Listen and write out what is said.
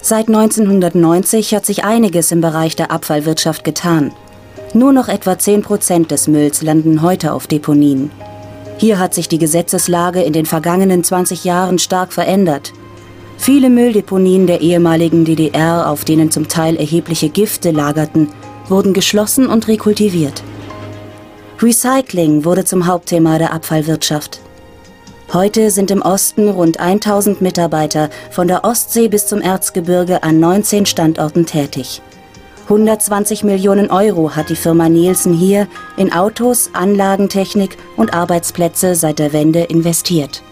Seit 1990 hat sich einiges im Bereich der Abfallwirtschaft getan. Nur noch etwa 10% des Mülls landen heute auf Deponien. Hier hat sich die Gesetzeslage in den vergangenen 20 Jahren stark verändert. Viele Mülldeponien der ehemaligen DDR, auf denen zum Teil erhebliche Gifte lagerten, wurden geschlossen und rekultiviert. Recycling wurde zum Hauptthema der Abfallwirtschaft. Heute sind im Osten rund 1000 Mitarbeiter von der Ostsee bis zum Erzgebirge an 19 Standorten tätig. 120 Millionen Euro hat die Firma Nielsen hier in Autos, Anlagentechnik und Arbeitsplätze seit der Wende investiert.